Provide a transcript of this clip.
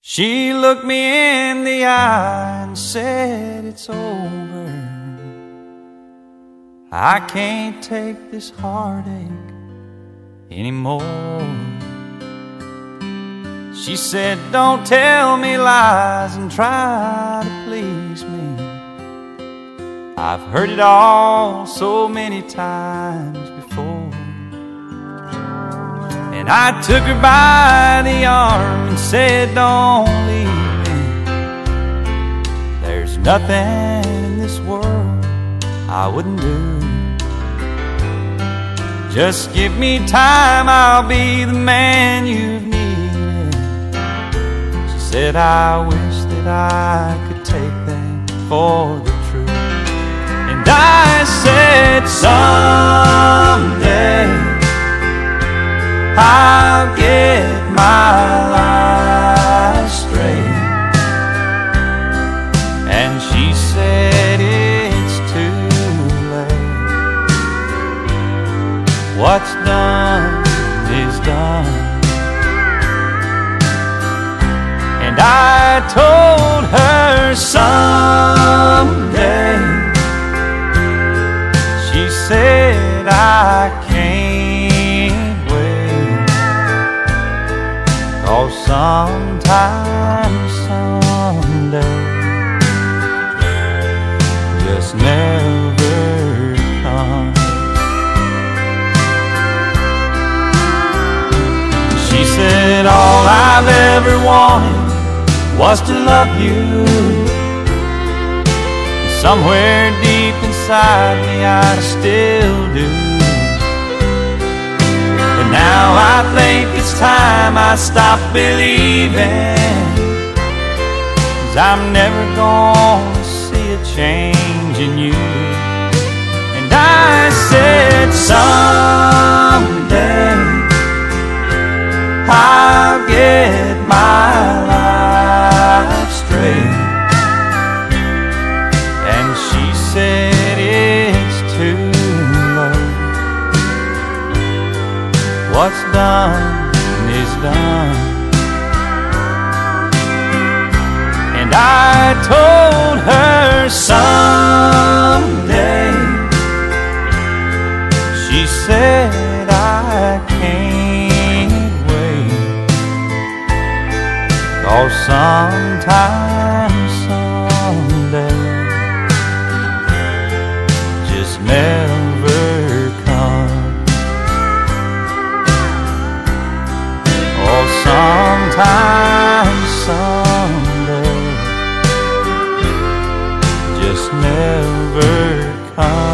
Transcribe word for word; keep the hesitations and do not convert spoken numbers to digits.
She looked me in the eye and said, "It's over. I can't take this heartache anymore." She said, "Don't tell me lies and try to please me. I've heard it all so many times before." And I took her by the arm and said, "Don't leave me. There's nothing in this world I wouldn't do. Just give me time, I'll be the man you've needed." She said, "I wish that I could take them for the truth." And I said, "Someday I'll get my life straight." And she said, "It's too late. What's done is done." And I told her, "Someday." She said, "I can't wait, 'cause sometime, someday just never comes." She said, "All I've ever wanted was to love you. Somewhere deep inside me I still do. But now I think it's time I stop believing, 'cause I'm never gonna see a change in you." And I said, "Someday I'll get my life straight." And she said, "It's too late. What's done is done." And I told her, "Someday." She said, "I can't wait, 'cause sometime, someday just never comes. Oh, sometime, someday just never comes."